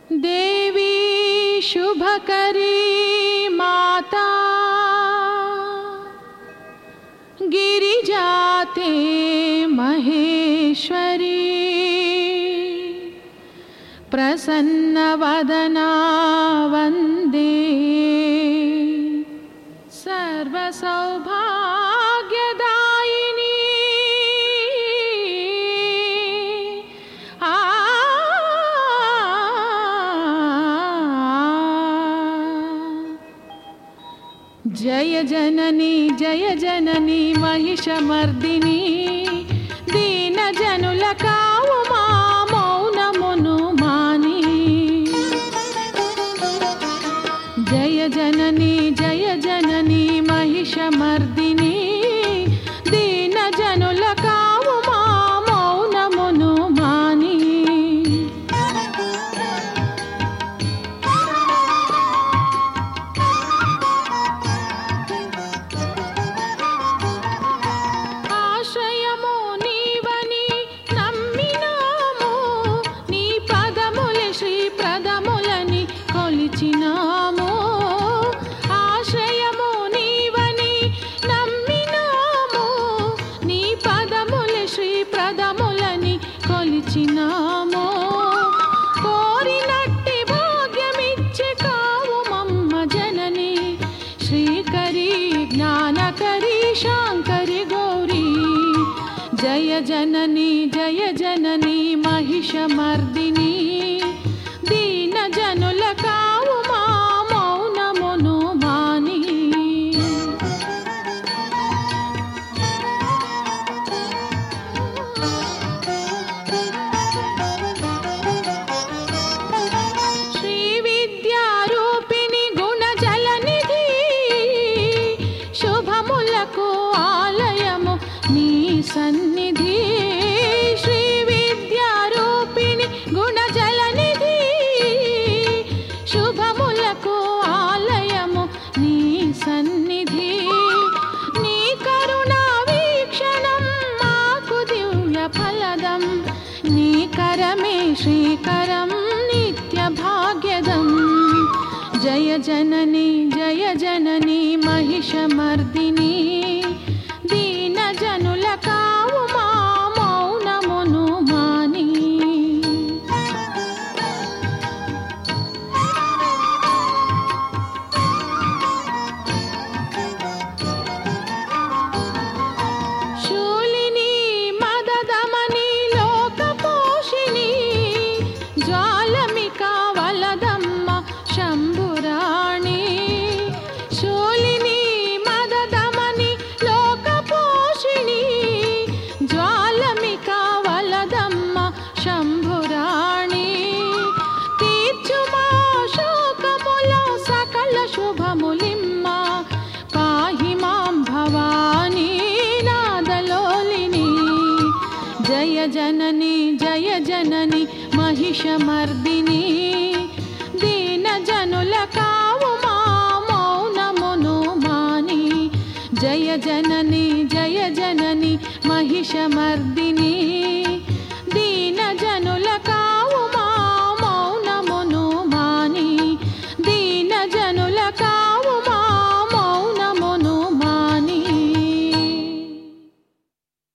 देवी शुभकरी माता गिरिजाते महेश्वरी प्रसन्नवदना वन्दे सर्वसौभाग्यदायिनी जय जननी महिषमर्दिनी दीनजनुल कावुमा मौनमुनु मानी जय जननी महिषमर्दिनी दीनजनुल कावुमा मौनमुनु मानी కోరినట్టి భాగ్యమిచ్చే కావుమమ్మ జనని శ్రీకరి జ్ఞానకరి శాంకరి గౌరీ జయ జనని महिषमर्दिनी दीनजनुल कावुमा मौनमुनु मानी सन्निधि श्री विद्यारूपिणी गुणजलनिधि शुभमुలకు ఆలయము నీ సన్నిధి నీ కరుణా వీక్షణం మాకు దివ్య ఫలదం నీ కరమే శ్రీకరం నిత్య భాగ్యదం జయ జనని महिषमर्दिनी दीनजनुल कावुमा मौनमुनु मानी शूलिनी मददमनी लोकपोषिणी ज्वालमिका वलदम्म शंभुराणी शूलिनी मददमनी लोकपोषिणी ज्वालमिका वलदम्म शंभुराणी तीर्చుమా శోకములో సకల శుభములిమ్మ పాహి మాం భవానీ నాదలోలిని జయ జనని महिषमर्दिनी दीनजनुल कावुमा मौनमुनु मानी जय जननी महिषमर्दिनी